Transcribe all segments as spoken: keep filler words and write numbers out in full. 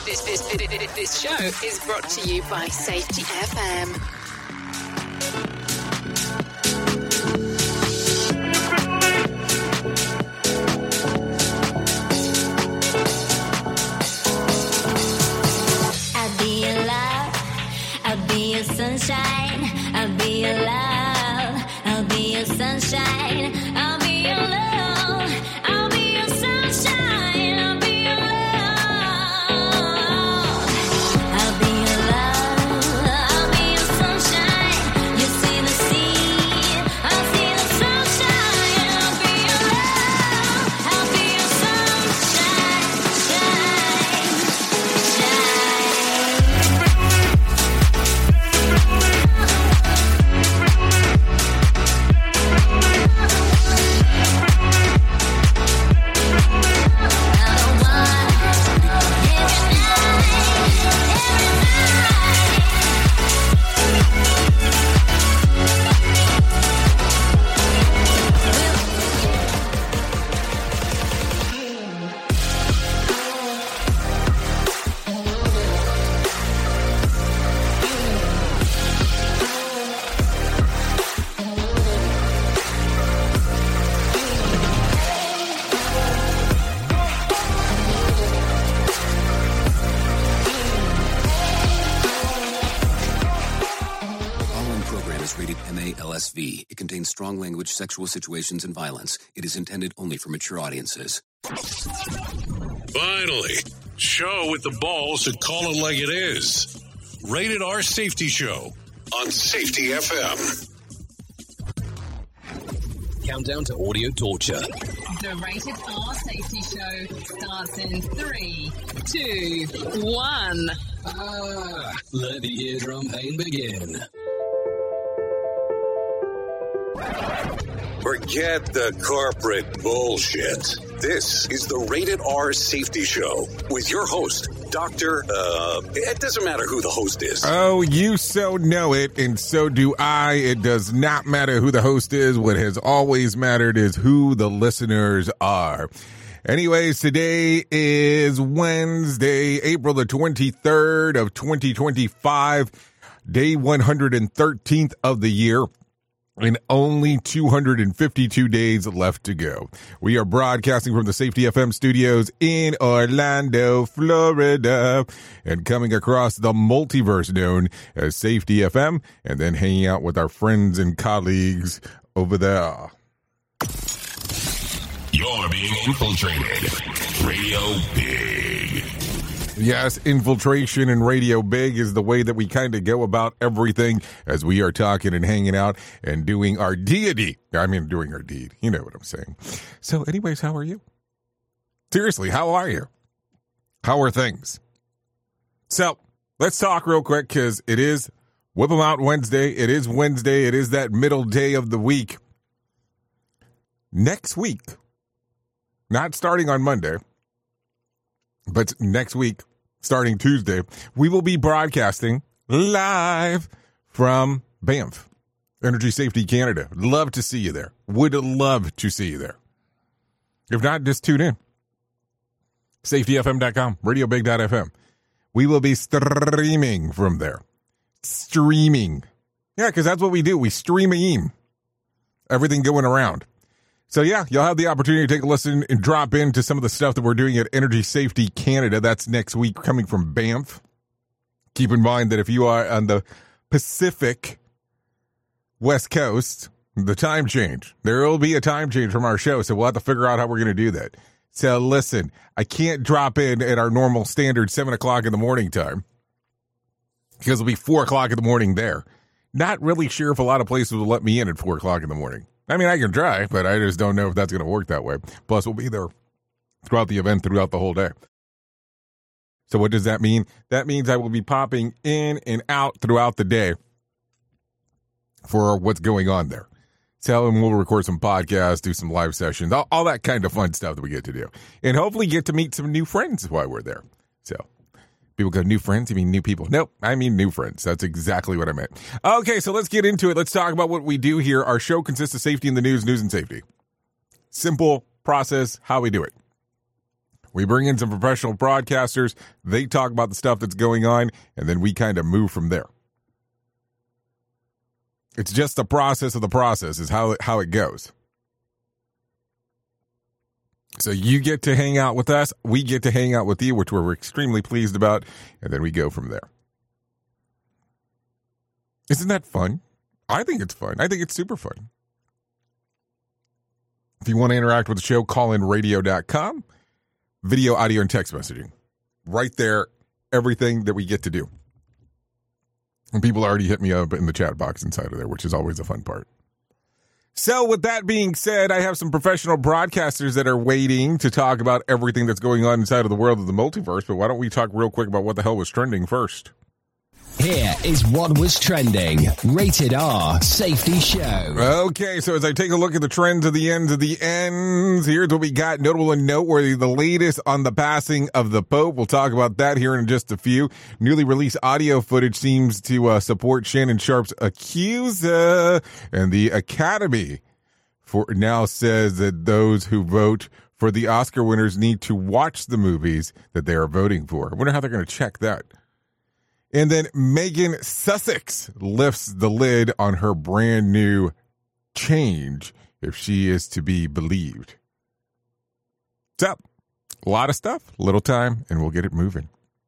This, this, this, this show is brought to you by Safety F M. I'll be your love, I'll be your sunshine, I'll be your love, I'll be your sunshine, I'll be your love, I'll be your sunshine, I'll be your love, I'll be your love, I'll be your sunshine, you see the sea, I'll see the sunshine, I'll be your love, I'll be your sunshine, shine, shine. Following program is rated M A L S V. It contains strong language, sexual situations, and violence. It is intended only for mature audiences. Finally, show with the balls to call it like it is. Rated R Safety Show on Safety F M. Countdown to audio torture. The Rated R Safety Show starts in three, two, one. Ah, let the eardrum pain begin. Forget the corporate bullshit. This is the Rated R Safety Show with your host, Doctor Uh, it doesn't matter who the host is. Oh, you so know it, and so do I. It does not matter who the host is. What has always mattered is who the listeners are. Anyways, today is Wednesday, April the twenty-third of twenty twenty-five, day one hundred thirteenth of the year. And only two hundred fifty-two days left to go. We are broadcasting from the Safety F M studios in Orlando, Florida, and coming across the multiverse known as Safety F M, and then hanging out with our friends and colleagues over there. You're being infiltrated. Radio Big. Yes, infiltration and Radio Big is the way that we kind of go about everything as we are talking and hanging out and doing our deity. I mean, doing our deed. You know what I'm saying. So anyways, how are you? Seriously, how are you? How are things? So let's talk real quick because it is Whip 'em Out Wednesday. It is Wednesday. It is that middle day of the week. Next week, not starting on Monday, but next week, starting Tuesday, we will be broadcasting live from Banff, Energy Safety Canada. Love to see you there. Would love to see you there. If not, just tune in. safety f m dot com, radio big dot f m. We will be streaming from there. Streaming. Yeah, because that's what we do. We stream everything going around. So, yeah, you'll have the opportunity to take a listen and drop into some of the stuff that we're doing at Energy Safety Canada. That's next week coming from Banff. Keep in mind that if you are on the Pacific West Coast, the time change. There will be a time change from our show, so we'll have to figure out how we're going to do that. So, listen, I can't drop in at our normal standard seven o'clock in the morning time because it'll be four o'clock in the morning there. Not really sure if a lot of places will let me in at four o'clock in the morning. I mean, I can try, but I just don't know if that's going to work that way. Plus, we'll be there throughout the event, throughout the whole day. So what does that mean? That means I will be popping in and out throughout the day for what's going on there. So, and we'll record some podcasts, do some live sessions, all, all that kind of fun stuff that we get to do. And hopefully get to meet some new friends while we're there. So, people go, new friends? You mean new people? Nope, I mean new friends. That's exactly what I meant. Okay, so let's get into it. Let's talk about what we do here. Our show consists of safety in the news, news and safety. Simple process, how we do it. We bring in some professional broadcasters. They talk about the stuff that's going on, and then we kind of move from there. It's just the process of the process is how it, how it goes. So you get to hang out with us. We get to hang out with you, which we're extremely pleased about, and then we go from there. Isn't that fun? I think it's fun. I think it's super fun. If you want to interact with the show, call in radio dot com. Video, audio, and text messaging. Right there, everything that we get to do. And people already hit me up in the chat box inside of there, which is always a fun part. So with that being said, I have some professional broadcasters that are waiting to talk about everything that's going on inside of the world of the multiverse. But why don't we talk real quick about what the hell was trending first? Here is what was trending. Rated R Safety Show. Okay, so as I take a look at the trends of the ends of the ends, here's what we got. Notable and noteworthy, the latest on the passing of the Pope. We'll talk about that here in just a few. Newly released audio footage seems to uh, support Shannon Sharpe's accuser. And the Academy for now says that those who vote for the Oscar winners need to watch the movies that they are voting for. I wonder how they're going to check that. And then Megan Sussex lifts the lid on her brand new change, if she is to be believed. So, a lot of stuff, little time, and we'll get it moving.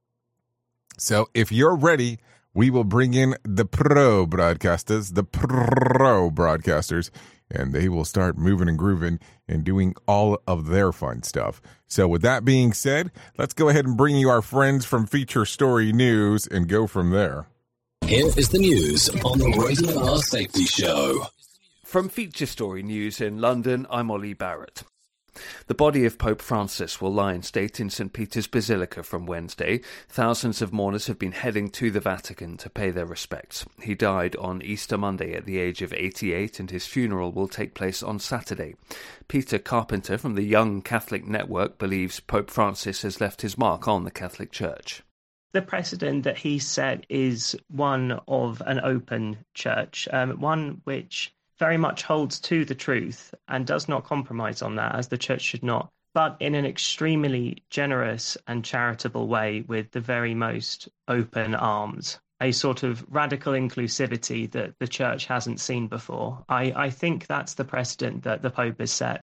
So, if you're ready, we will bring in the pro broadcasters, the pro broadcasters, and they will start moving and grooving and doing all of their fun stuff. So with that being said, let's go ahead and bring you our friends from Feature Story News and go from there. Here is the news on the Rated R Safety Show. From Feature Story News in London, I'm Ollie Barrett. The body of Pope Francis will lie in state in Saint Peter's Basilica from Wednesday. Thousands of mourners have been heading to the Vatican to pay their respects. He died on Easter Monday at the age of eighty-eight, and his funeral will take place on Saturday. Peter Carpenter from the Young Catholic Network believes Pope Francis has left his mark on the Catholic Church. The precedent that he set is one of an open church, um, one which very much holds to the truth and does not compromise on that, as the church should not, but in an extremely generous and charitable way with the very most open arms, a sort of radical inclusivity that the church hasn't seen before. I, I think that's the precedent that the Pope has set.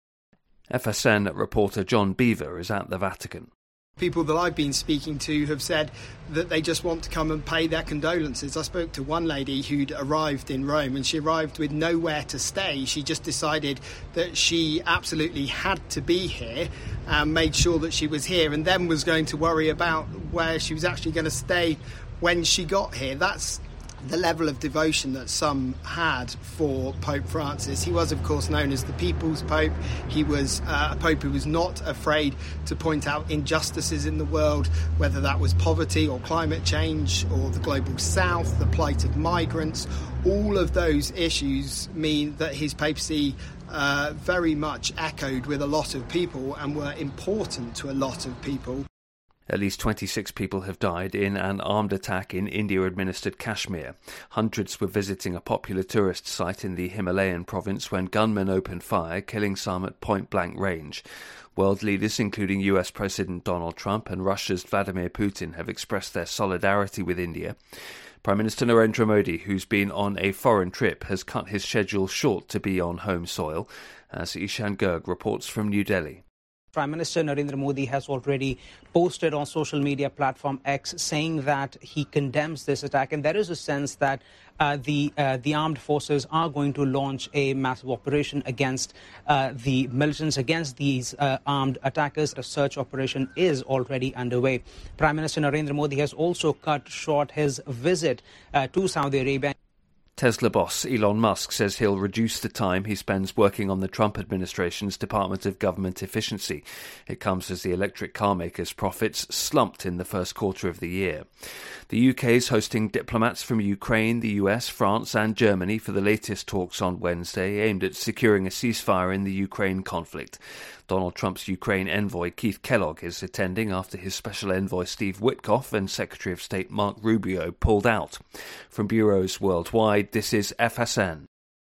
F S N reporter John Beaver is at the Vatican. People that I've been speaking to have said that they just want to come and pay their condolences. I spoke to one lady who'd arrived in Rome, and she arrived with nowhere to stay. She just decided that she absolutely had to be here and made sure that she was here, and then was going to worry about where she was actually going to stay when she got here. That's the level of devotion that some had for Pope Francis. He was, of course, known as the People's Pope. He was uh, a Pope who was not afraid to point out injustices in the world, whether that was poverty or climate change or the global south, the plight of migrants. All of those issues mean that his papacy uh, very much echoed with a lot of people and were important to a lot of people. At least twenty-six people have died in an armed attack in India-administered Kashmir. Hundreds were visiting a popular tourist site in the Himalayan province when gunmen opened fire, killing some at point-blank range. World leaders, including U S President Donald Trump and Russia's Vladimir Putin, have expressed their solidarity with India. Prime Minister Narendra Modi, who's been on a foreign trip, has cut his schedule short to be on home soil, as Ishan Garg reports from New Delhi. Prime Minister Narendra Modi has already posted on social media platform X saying that he condemns this attack, and there is a sense that uh, the uh, the armed forces are going to launch a massive operation against uh, the militants, against these uh, armed attackers. A search operation is already underway. Prime Minister Narendra Modi has also cut short his visit uh, to Saudi Arabia. Tesla boss Elon Musk says he'll reduce the time he spends working on the Trump administration's Department of Government Efficiency. It comes as the electric car maker's profits slumped in the first quarter of the year. The U K is hosting diplomats from Ukraine, the U S, France and Germany for the latest talks on Wednesday, aimed at securing a ceasefire in the Ukraine conflict. Donald Trump's Ukraine envoy Keith Kellogg is attending after his special envoy Steve Witkoff and Secretary of State Mark Rubio pulled out. From bureaus worldwide, this is F S N.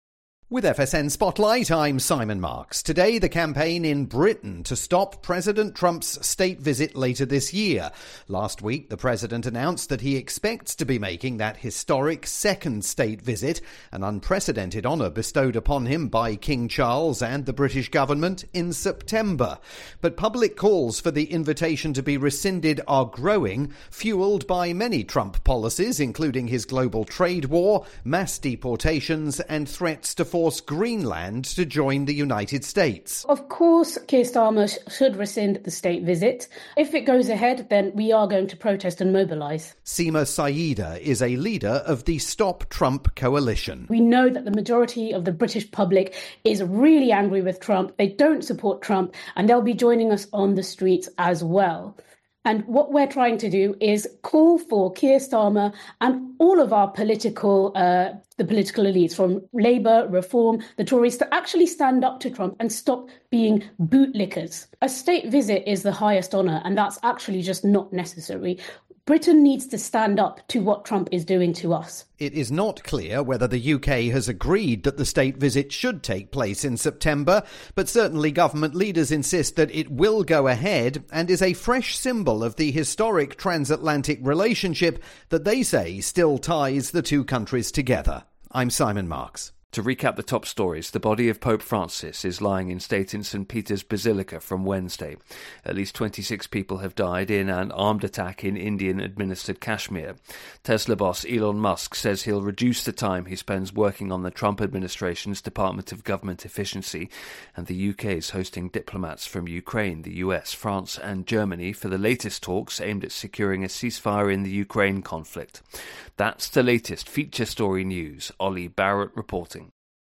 With F S N Spotlight, I'm Simon Marks. Today, the campaign in Britain to stop President Trump's state visit later this year. Last week, the president announced that he expects to be making that historic second state visit, an unprecedented honour bestowed upon him by King Charles and the British government in September. But public calls for the invitation to be rescinded are growing, fuelled by many Trump policies, including his global trade war, mass deportations, and threats to force Greenland to join the United States. Of course, Keir Starmer sh- should rescind the state visit. If it goes ahead, then we are going to protest and mobilise. Seema Sayeeda is a leader of the Stop Trump coalition. We know that the majority of the British public is really angry with Trump. They don't support Trump, and they'll be joining us on the streets as well. And what we're trying to do is call for Keir Starmer and all of our political, uh, the political elites from Labour, Reform, the Tories to actually stand up to Trump and stop being bootlickers. A state visit is the highest honour, and that's actually just not necessary. Britain needs to stand up to what Trump is doing to us. It is not clear whether the U K has agreed that the state visit should take place in September, but certainly government leaders insist that it will go ahead and is a fresh symbol of the historic transatlantic relationship that they say still ties the two countries together. I'm Simon Marks. To recap the top stories, the body of Pope Francis is lying in state in Saint Peter's Basilica from Wednesday. At least twenty-six people have died in an armed attack in Indian-administered Kashmir. Tesla boss Elon Musk says he'll reduce the time he spends working on the Trump administration's Department of Government Efficiency, and the U K is hosting diplomats from Ukraine, the U S, France and Germany for the latest talks aimed at securing a ceasefire in the Ukraine conflict. That's the latest feature story news. Ollie Barrett reporting.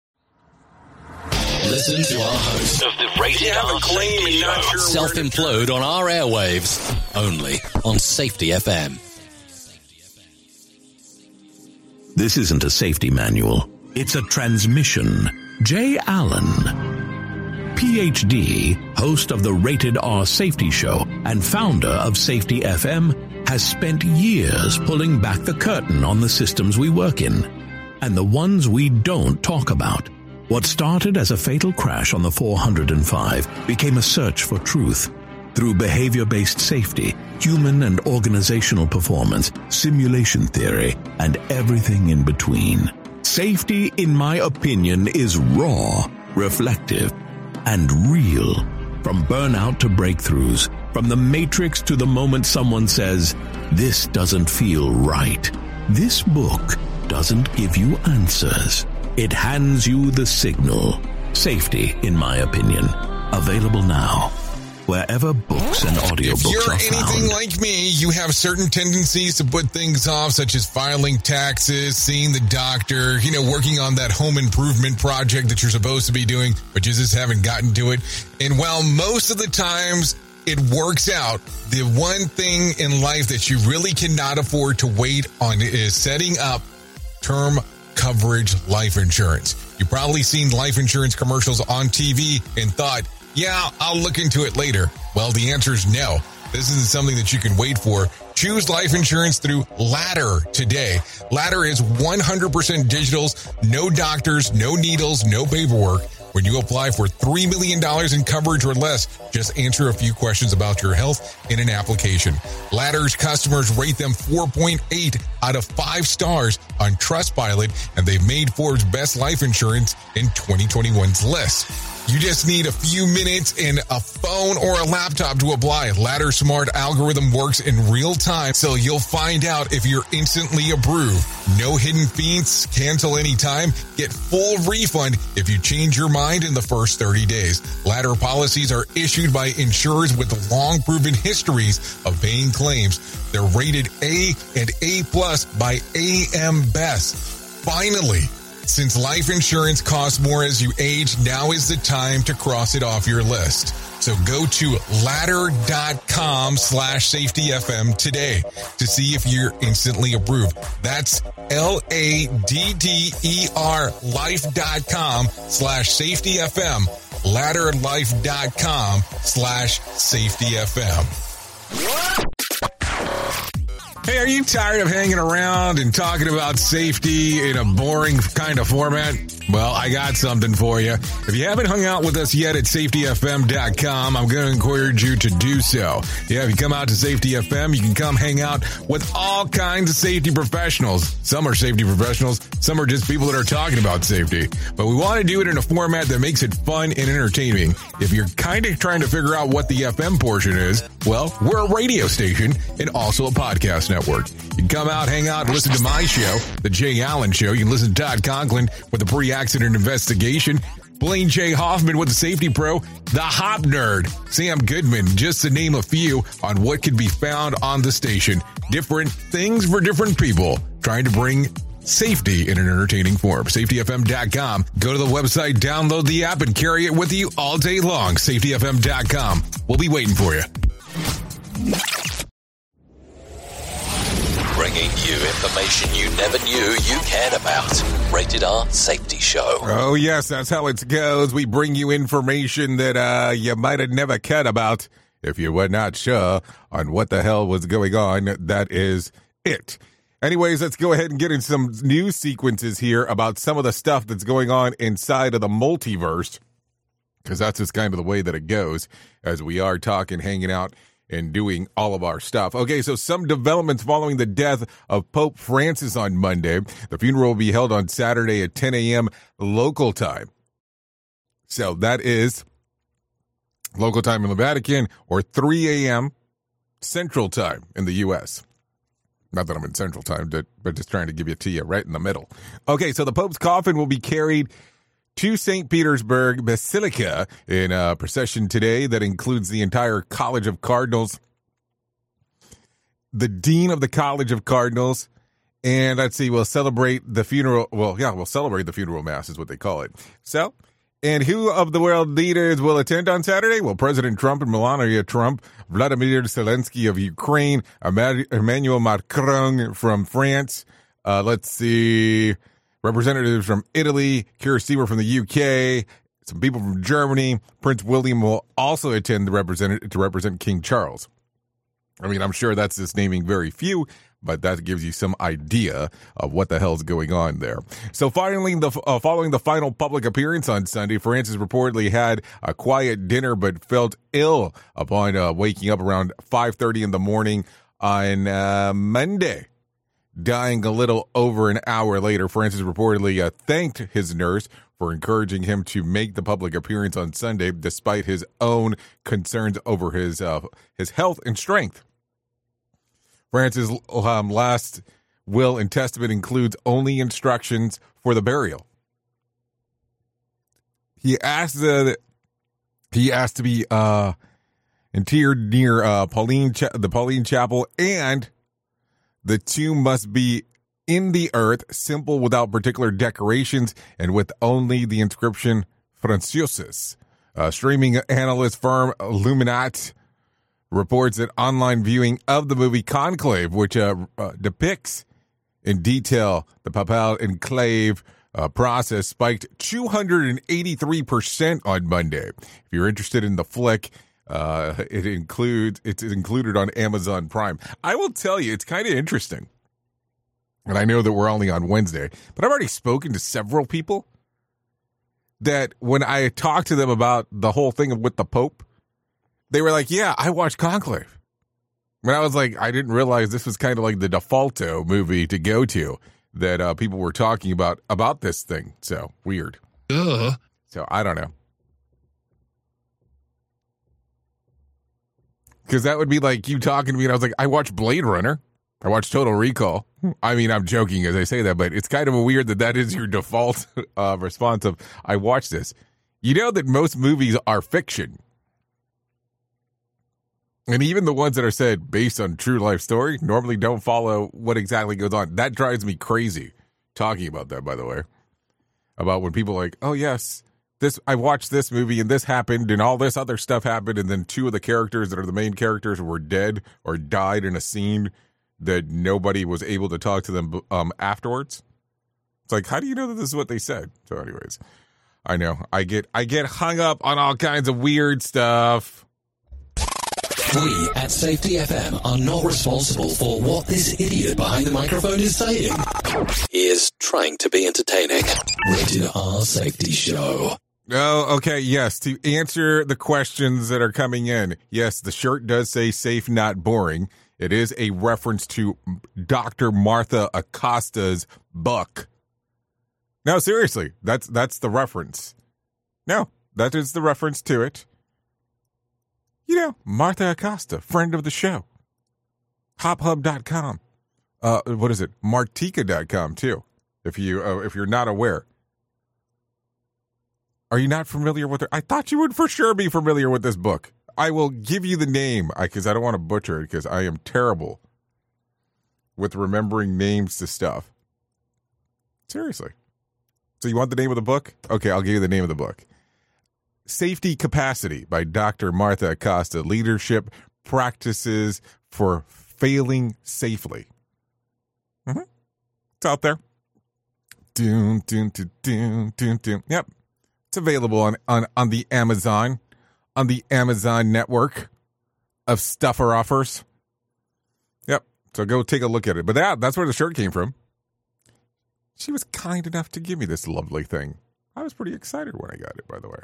Listen to our host of the Rated R Safety Show. Sure Self-implode on our airwaves, only on Safety F M. This isn't a safety manual. It's a transmission. Jay Allen, P H D, host of the Rated R Safety Show and founder of Safety F M, has spent years pulling back the curtain on the systems we work in and the ones we don't talk about. What started as a fatal crash on the four hundred five became a search for truth. Through behavior-based safety, human and organizational performance, simulation theory, and everything in between. Safety, in my opinion, is raw, reflective, and real. From burnout to breakthroughs, from the matrix to the moment someone says, "This doesn't feel right." This book doesn't give you answers. It hands you the signal. Safety, in my opinion. Available now, wherever books and audiobooks are found. If you're anything like me, you have certain tendencies to put things off, such as filing taxes, seeing the doctor, you know, working on that home improvement project that you're supposed to be doing, but you just haven't gotten to it. And while most of the times it works out, the one thing in life that you really cannot afford to wait on is setting up term coverage life insurance. You've probably seen life insurance commercials on T V and thought, yeah, I'll look into it later. Well, the answer is no. This isn't something that you can wait for. Choose life insurance through Ladder today. Ladder is one hundred percent digitals, no doctors, no needles, no paperwork. When you apply for three million dollars in coverage or less, just answer a few questions about your health in an application. Ladder's customers rate them four point eight out of five stars on Trustpilot, and they've made Forbes' Best Life Insurance in twenty twenty-one's list. You just need a few minutes and a phone or a laptop to apply. Ladder's smart algorithm works in real time, so you'll find out if you're instantly approved. No hidden fees, cancel anytime, get full refund if you change your mind in the first thirty days. Ladder policies are issued by insurers with long proven histories of paying claims. They're rated A and A plus by A M Best. Finally, since life insurance costs more as you age, now is the time to cross it off your list. So go to ladder.com slash safety FM today to see if you're instantly approved. That's L-A-D-D-E-R life.com slash safety FM. Ladderlife.com slash safety FM. Hey, are you tired of hanging around and talking about safety in a boring kind of format? Well, I got something for you. If you haven't hung out with us yet at safety f m dot com, I'm going to encourage you to do so. Yeah, if you come out to Safety F M, you can come hang out with all kinds of safety professionals. Some are safety professionals, some are just people that are talking about safety. But we want to do it in a format that makes it fun and entertaining. If you're kind of trying to figure out what the F M portion is, well, we're a radio station and also a podcast network. You can come out, hang out, and listen to my show, The Jay Allen Show. You can listen to Todd Conklin with the pre-accident investigation, Blaine J. Hoffman with the Safety Pro, the Hop Nerd, Sam Goodman, just to name a few on what can be found on the station. Different things for different people, trying to bring safety in an entertaining form. safety f m dot com. Go to the website, download the app, and carry it with you all day long. safety f m dot com. We'll be waiting for you. Bringing you information you never knew you cared about. Rated R Safety Show. Oh, yes, that's how it goes. We bring you information that uh, you might have never cared about if you were not sure on what the hell was going on. That is it. Anyways, let's go ahead and get in some news sequences here about some of the stuff that's going on inside of the multiverse, because that's just kind of the way that it goes as we are talking, hanging out, and doing all of our stuff. Okay, so some developments following the death of Pope Francis on Monday. The funeral will be held on Saturday at ten a.m. local time. So that is local time in the Vatican, or three a.m. Central Time in the U S Not that I'm in Central Time, but just trying to give it to you right in the middle. Okay, so the Pope's coffin will be carried to Saint Petersburg Basilica in a procession today that includes the entire College of Cardinals, the Dean of the College of Cardinals, and let's see, we'll celebrate the funeral. Well, yeah, we'll celebrate the funeral mass is what they call it. So, and who of the world leaders will attend on Saturday? Well, President Trump and Melania Trump, Vladimir Zelensky of Ukraine, Emmanuel Macron from France. Uh, let's see, representatives from Italy, Keir Starmer from the U K, some people from Germany. Prince William will also attend the represent- to represent King Charles. I mean, I'm sure that's just naming very few, but that gives you some idea of what the hell's going on there. So finally, the uh, following the final public appearance on Sunday, Francis reportedly had a quiet dinner but felt ill upon uh, waking up around five thirty in the morning on uh, Monday. Dying a little over an hour later, Francis reportedly uh, thanked his nurse for encouraging him to make the public appearance on Sunday, despite his own concerns over his uh, his health and strength. Francis' um, last will and testament includes only instructions for the burial. He asked the he asked to be uh, interred near uh, Pauline Cha- the Pauline Chapel, and the tomb must be in the earth, simple, without particular decorations, and with only the inscription Francisus. Uh, streaming analyst firm Luminat reports that online viewing of the movie Conclave, which uh, uh, depicts in detail the Papal Enclave uh, process, spiked two hundred eighty-three percent on Monday. If you're interested in the flick, Uh, it includes, it's included on Amazon Prime. I will tell you, it's kind of interesting. And I know that we're only on Wednesday, but I've already spoken to several people that when I talked to them about the whole thing with the Pope, they were like, yeah, I watched Conclave. When I was like, I didn't realize this was kind of like the defaulto movie to go to that uh, people were talking about, about this thing. So weird. Ugh. So I don't know. Because that would be like you talking to me, and I was like, I watched Blade Runner. I watched Total Recall. I mean, I'm joking as I say that, but it's kind of a weird that that is your default uh, response of, I watched this. You know that most movies are fiction. And even the ones that are said based on true life story normally don't follow what exactly goes on. That drives me crazy talking about that, by the way. About when people are like, oh, yes, this I watched this movie and this happened and all this other stuff happened, and then two of the characters that are the main characters were dead or died in a scene that nobody was able to talk to them um, afterwards. It's like, how do you know that this is what they said? So anyways, I know I get I get hung up on all kinds of weird stuff. We at Safety F M are not responsible for what this idiot behind the microphone is saying. He is trying to be entertaining. Rated R Safety Show. Oh, okay. Yes. To answer the questions that are coming in. Yes, the shirt does say safe, not boring. It is a reference to Doctor Martha Acosta's book. No, seriously. That's, that's the reference. No, that is the reference to it. You know, Martha Acosta, friend of the show. hop hub dot com. Uh, what is it? martika dot com too. If you, uh, if you're not aware. Are you not familiar with it? I thought you would for sure be familiar with this book. I will give you the name because I, I don't want to butcher it because I am terrible with remembering names to stuff. Seriously. So you want the name of the book? Okay, I'll give you the name of the book. Safety Capacity by Doctor Martha Acosta. Leadership Practices for Failing Safely. Mm-hmm. It's out there. Doom, doom, doom, doom, doom, doom. Yep. It's available on, on, on the Amazon, on the Amazon network of stuffer offers. Yep. So go take a look at it. But that, that's where the shirt came from. She was kind enough to give me this lovely thing. I was pretty excited when I got it, by the way.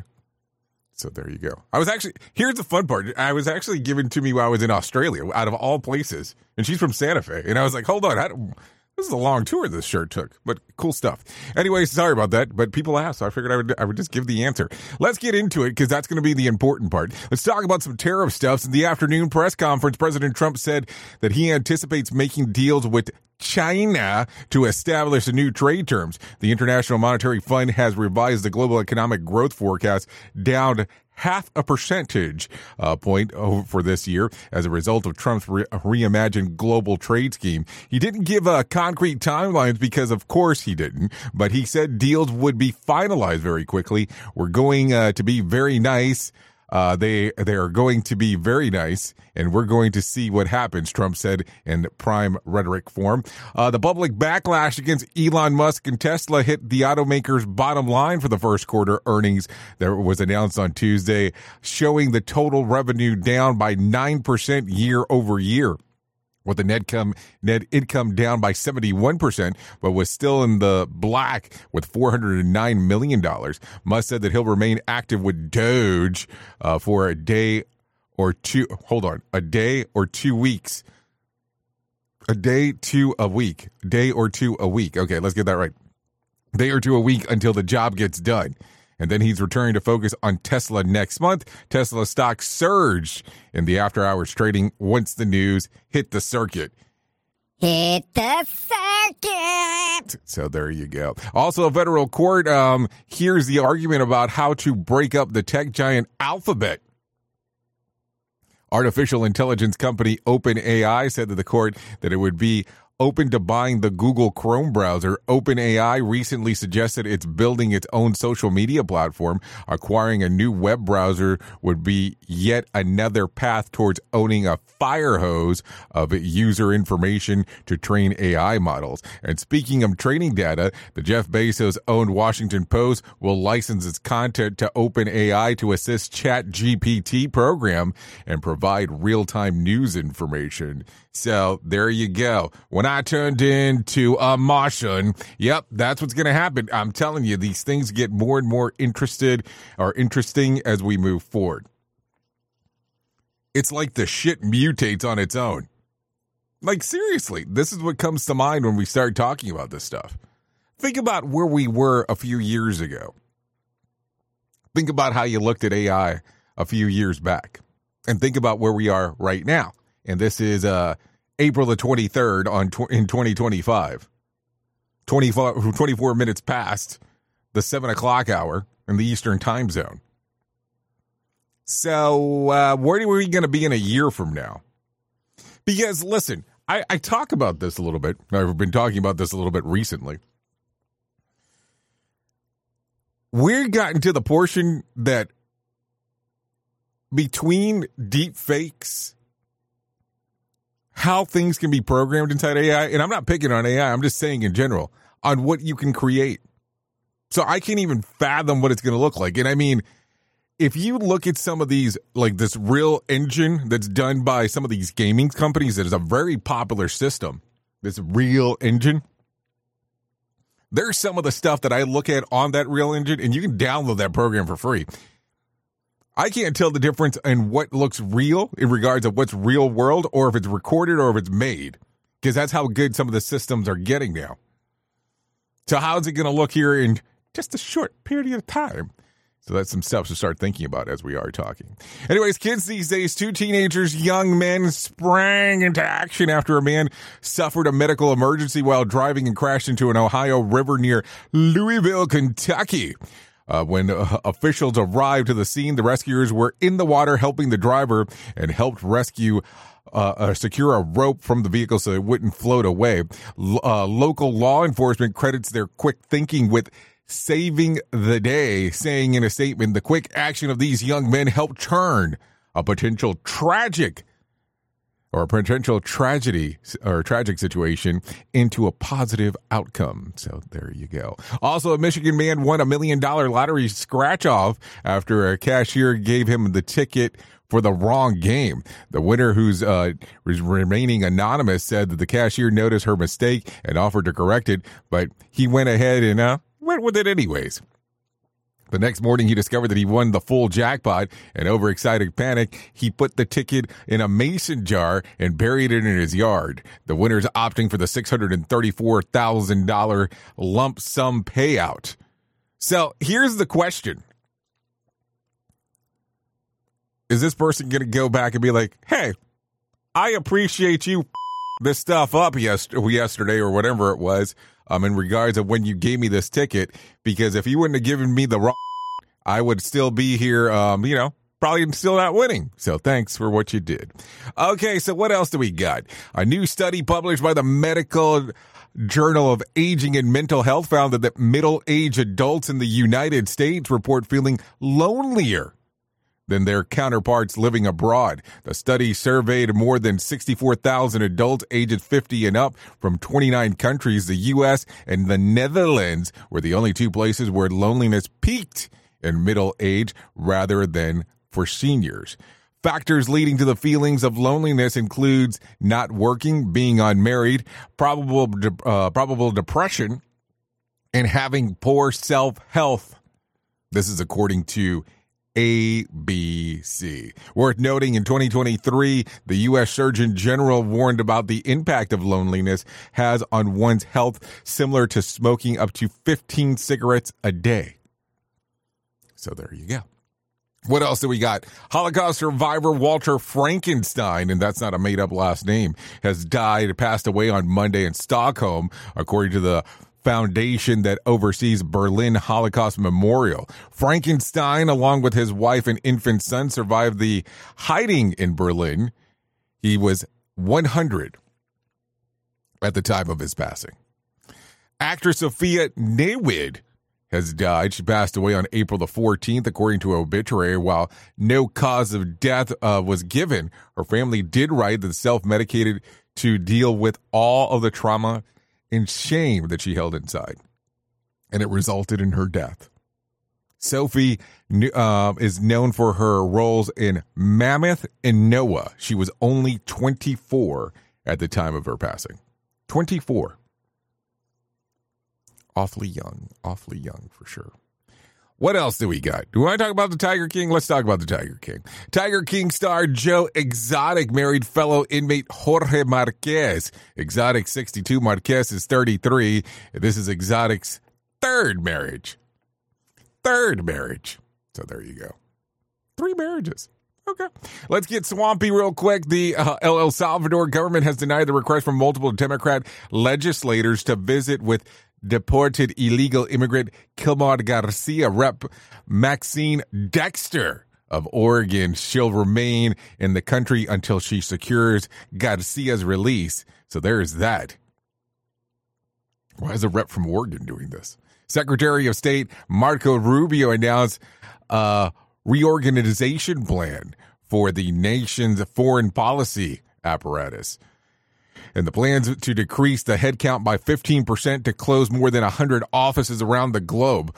So there you go. I was actually, here's the fun part. I was actually given to me while I was in Australia, out of all places. And she's from Santa Fe. And I was like, hold on, I don't, this is a long tour this shirt took, but cool stuff. Anyway, sorry about that, but people asked, so I figured I would I would just give the answer. Let's get into it, because that's going to be the important part. Let's talk about some tariff stuff. In the afternoon press conference, President Trump said that he anticipates making deals with China to establish the new trade terms. The International Monetary Fund has revised the global economic growth forecast down half a percentage uh, point for this year as a result of Trump's re- reimagined global trade scheme. He didn't give uh, concrete timelines because, of course, he didn't, but he said deals would be finalized very quickly. We're going uh, to be very nice. Uh, they they are going to be very nice, and we're going to see what happens, Trump said in prime rhetoric form. Uh, the public backlash against Elon Musk and Tesla hit the automaker's bottom line for the first quarter earnings that was announced on Tuesday, showing the total revenue down by nine percent year over year, with the net income, net income down by seventy-one percent, but was still in the black with four hundred nine million dollars. Musk said that he'll remain active with Doge uh, for a day or two. Hold on. A day or two weeks. A day to a week. Day or two a week. Okay, let's get that right. Day or two a week until the job gets done. And then he's returning to focus on Tesla next month. Tesla stock surged in the after-hours trading once the news hit the circuit. Hit the circuit! So there you go. Also, a federal court um, hears the argument about how to break up the tech giant Alphabet. Artificial intelligence company OpenAI said to the court that it would be open to buying the Google Chrome browser. OpenAI recently suggested it's building its own social media platform. Acquiring a new web browser would be yet another path towards owning a fire hose of user information to train A I models. And speaking of training data, the Jeff Bezos-owned Washington Post will license its content to OpenAI to assist ChatGPT program and provide real-time news information. So there you go. When I turned into a Martian, yep, that's what's going to happen. I'm telling you, these things get more and more interested or interesting as we move forward. It's like the shit mutates on its own. Like, seriously, this is what comes to mind when we start talking about this stuff. Think about where we were a few years ago. Think about how you looked at A I a few years back. And think about where we are right now. And this is uh, April the twenty-third on tw- in twenty twenty-five. twenty-four, twenty-four minutes past the seven o'clock hour in the Eastern time zone. So uh, where are we going to be in a year from now? Because, listen, I, I talk about this a little bit. I've been talking about this a little bit recently. We've gotten to the portion that between deep fakes, how things can be programmed inside A I, and I'm not picking on A I, I'm just saying in general, on what you can create. So I can't even fathom what it's going to look like. And I mean, if you look at some of these, like this Real Engine that's done by some of these gaming companies, that is a very popular system, this Real Engine, there's some of the stuff that I look at on that Real Engine, and you can download that program for free. I can't tell the difference in what looks real in regards of what's real world, or if it's recorded or if it's made, because that's how good some of the systems are getting now. So how's it going to look here in just a short period of time? So that's some stuff to start thinking about as we are talking. Anyways, kids these days, two teenagers, young men, sprang into action after a man suffered a medical emergency while driving and crashed into an Ohio river near Louisville, Kentucky. Uh, when uh, officials arrived to the scene, the rescuers were in the water helping the driver and helped rescue Uh, uh, secure a rope from the vehicle so it wouldn't float away. L- uh, local law enforcement credits their quick thinking with saving the day, saying in a statement, the quick action of these young men helped turn a potential tragic or a potential tragedy or tragic situation into a positive outcome. So there you go. Also, a Michigan man won a million dollar lottery scratch off after a cashier gave him the ticket for the wrong game. The winner, who's uh, was remaining anonymous, said that the cashier noticed her mistake and offered to correct it, but he went ahead and uh, went with it anyways. The next morning, he discovered that he won the full jackpot. In overexcited panic, he put the ticket in a mason jar and buried it in his yard. The winner's opting for the six hundred thirty-four thousand dollars lump sum payout. So here's the question. Is this person going to go back and be like, hey, I appreciate you this stuff up yesterday or whatever it was, um, in regards of when you gave me this ticket, because if you wouldn't have given me the wrong, I would still be here, um, you know, probably still not winning. So thanks for what you did. Okay, so what else do we got? A new study published by the Medical Journal of Aging and Mental Health found that middle-aged adults in the United States report feeling lonelier than their counterparts living abroad. The study surveyed more than sixty-four thousand adults ages fifty and up from twenty-nine countries. The U S and the Netherlands were the only two places where loneliness peaked in middle age rather than for seniors. Factors leading to the feelings of loneliness includes not working, being unmarried, probable de- uh, probable depression, and having poor self-health. This is according to A B C. Worth noting, in twenty twenty-three, the U S Surgeon General warned about the impact of loneliness has on one's health, similar to smoking up to fifteen cigarettes a day. So there you go. What else do we got? Holocaust survivor Walter Frankenstein, and that's not a made-up last name, has died, passed away on Monday in Stockholm, according to the foundation that oversees Berlin Holocaust Memorial. Frankenstein, along with his wife and infant son, survived the hiding in Berlin. He was one hundred at the time of his passing. Actress Sophia Newid has died. She passed away on April the fourteenth, according to an obituary. While no cause of death uh, was given, her family did write that self-medicated to deal with all of the trauma and shame that she held inside, and it resulted in her death. Sophie uh, is known for her roles in Mammoth and Noah. She was only twenty-four at the time of her passing. twenty-four. Awfully young, awfully young for sure. What else do we got? Do we want to talk about the Tiger King? Let's talk about the Tiger King. Tiger King star Joe Exotic married fellow inmate Jorge Marquez. Exotic sixty-two, Marquez is thirty-three. This is Exotic's third marriage. Third marriage. So there you go. Three marriages. Okay. Let's get swampy real quick. The uh, El Salvador government has denied the request from multiple Democrat legislators to visit with deported illegal immigrant Kilmar Garcia. Rep Maxine Dexter of Oregon, she'll remain in the country until she secures Garcia's release. So there's that. Why is a rep from Oregon doing this? Secretary of State Marco Rubio announced a reorganization plan for the nation's foreign policy apparatus. And the plans to decrease the headcount by fifteen percent to close more than one hundred offices around the globe.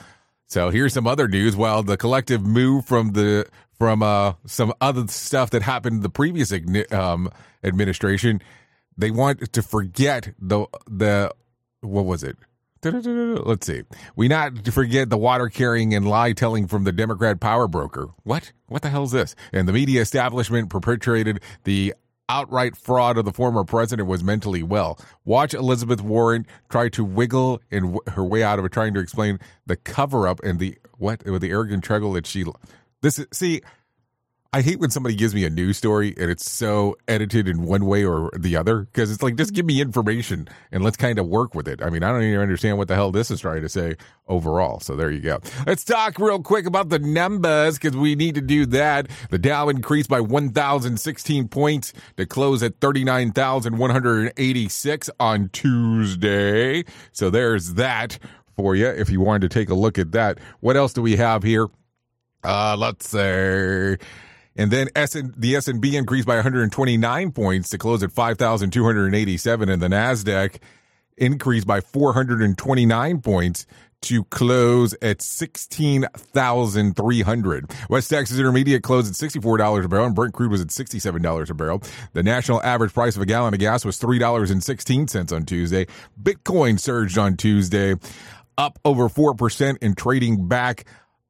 So here's some other news. While the collective move from the from uh, some other stuff that happened in the previous um, administration, they want to forget the the what was it? Let's see. We not to forget the water carrying and lie telling from the Democrat power broker. What? What the hell is this? And the media establishment perpetrated the outright fraud of the former president was mentally well. Watch Elizabeth Warren try to wiggle in w- her way out of it, trying to explain the cover up and the what with the arrogant treble that she. This is see. I hate when somebody gives me a news story and it's so edited in one way or the other, because it's like, just give me information and let's kind of work with it. I mean, I don't even understand what the hell this is trying to say overall. So there you go. Let's talk real quick about the numbers, because we need to do that. The Dow increased by one thousand sixteen points to close at thirty-nine thousand one hundred eighty-six on Tuesday. So there's that for you if you wanted to take a look at that. What else do we have here? Uh, let's say... And then S and, the S and P increased by one hundred twenty-nine points to close at five thousand two hundred eighty-seven, and the NASDAQ increased by four hundred twenty-nine points to close at sixteen thousand three hundred. West Texas Intermediate closed at sixty-four dollars a barrel, and Brent crude was at sixty-seven dollars a barrel. The national average price of a gallon of gas was three dollars and sixteen cents on Tuesday. Bitcoin surged on Tuesday, up over four percent and trading back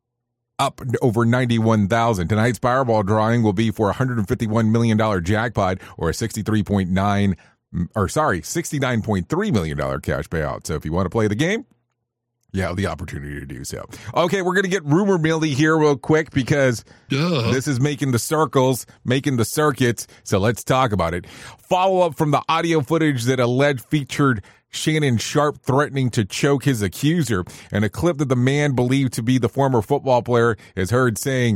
up over ninety-one thousand. Tonight's Powerball drawing will be for a one hundred fifty-one million dollars jackpot, or a sixty-three point nine, or sorry, sixty-nine point three million dollars cash payout. So if you want to play the game, you have the opportunity to do so. Okay, we're going to get rumor milly here real quick, because Duh. This is making the circles, making the circuits. So let's talk about it. Follow up from the audio footage that alleged featured Shannon Sharpe threatening to choke his accuser, and a clip that the man believed to be the former football player is heard saying,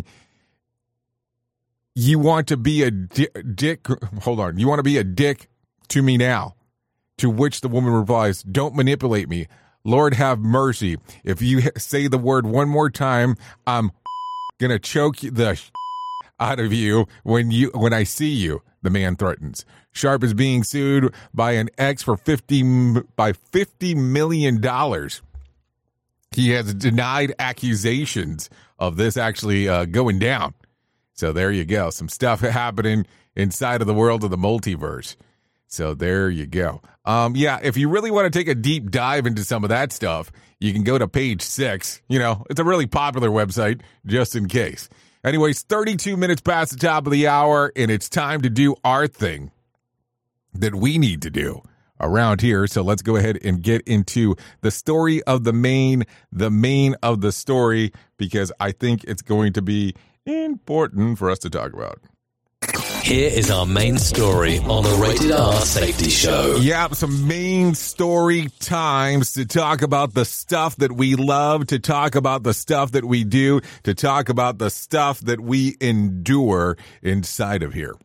"You want to be a di- dick? Hold on. You want to be a dick to me now?" To which the woman replies, "Don't manipulate me. Lord have mercy. If you say the word one more time, I'm gonna choke the out of you when you when I see you," the man threatens. Sharpe is being sued by an ex for fifty by fifty million dollars. He has denied accusations of this actually uh, going down. So there you go. Some stuff happening inside of the world of the multiverse. So there you go. Um, yeah, if you really want to take a deep dive into some of that stuff, you can go to page six. You know, it's a really popular website, just in case. Anyways, thirty-two minutes past the top of the hour, and it's time to do our thing that we need to do around here. So let's go ahead and get into the story of the main, the main of the story, because I think it's going to be important for us to talk about. Here is our main story on the Rated R Safety Show. Yeah, some main story times to talk about the stuff that we love, to talk about the stuff that we do, to talk about the stuff that we endure inside of here.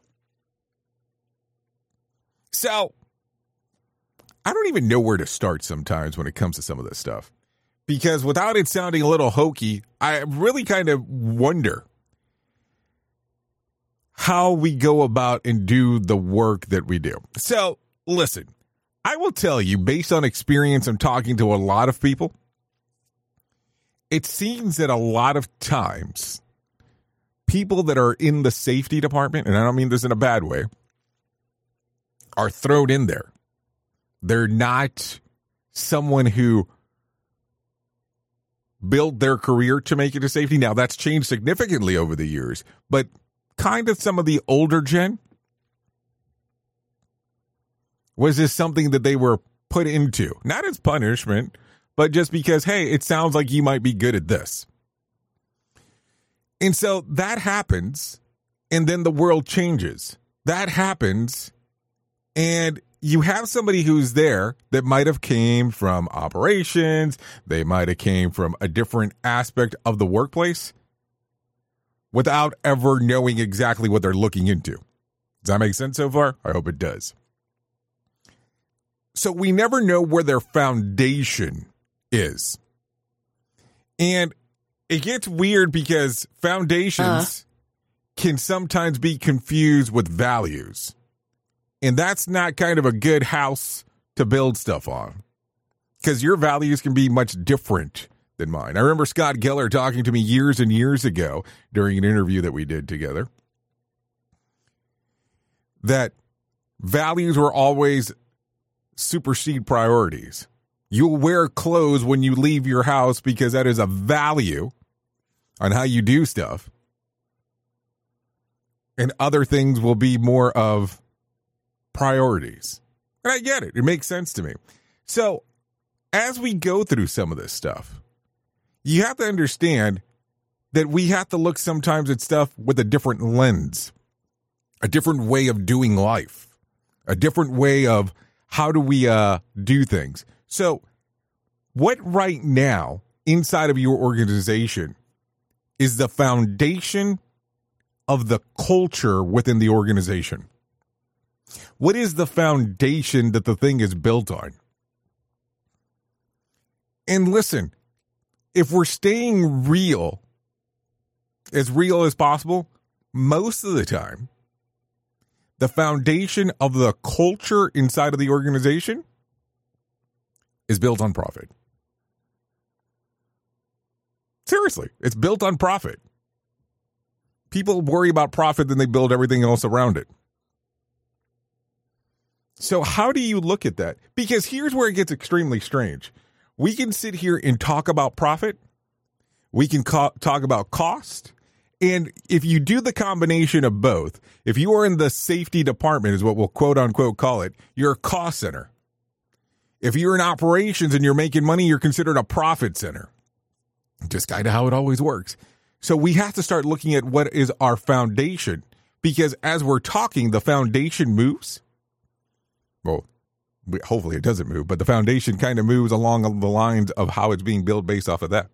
So, I don't even know where to start sometimes when it comes to some of this stuff. Because without it sounding a little hokey, I really kind of wonder how we go about and do the work that we do. So, listen, I will tell you, based on experience and talking to a lot of people, it seems that a lot of times, people that are in the safety department, and I don't mean this in a bad way, are thrown in there. They're not someone who built their career to make it to safety. Now, that's changed significantly over the years, but kind of some of the older gen, was this something that they were put into? Not as punishment, but just because, hey, it sounds like you might be good at this. And so that happens, and then the world changes. That happens, and you have somebody who's there that might have came from operations, they might have came from a different aspect of the workplace, without ever knowing exactly what they're looking into. Does that make sense so far? I hope it does. So we never know where their foundation is. And it gets weird because foundations uh. can sometimes be confused with values. And that's not kind of a good house to build stuff on. Because your values can be much different than mine. I remember Scott Geller talking to me years and years ago during an interview that we did together that values were always supersede priorities. You'll wear clothes when you leave your house because that is a value on how you do stuff. And other things will be more of priorities. And I get it. It makes sense to me. So as we go through some of this stuff, you have to understand that we have to look sometimes at stuff with a different lens, a different way of doing life, a different way of how do we uh, do things. So what right now inside of your organization is the foundation of the culture within the organization? What is the foundation that the thing is built on? And listen, if we're staying real, as real as possible, most of the time, the foundation of the culture inside of the organization is built on profit. Seriously, it's built on profit. People worry about profit, then they build everything else around it. So how do you look at that? Because here's where it gets extremely strange. We can sit here and talk about profit. We can co- talk about cost. And if you do the combination of both, if you are in the safety department, is what we'll quote unquote call it, you're a cost center. If you're in operations and you're making money, you're considered a profit center. Just kind of how it always works. So we have to start looking at what is our foundation, because as we're talking, the foundation moves. Well, hopefully it doesn't move, but the foundation kind of moves along the lines of how it's being built based off of that.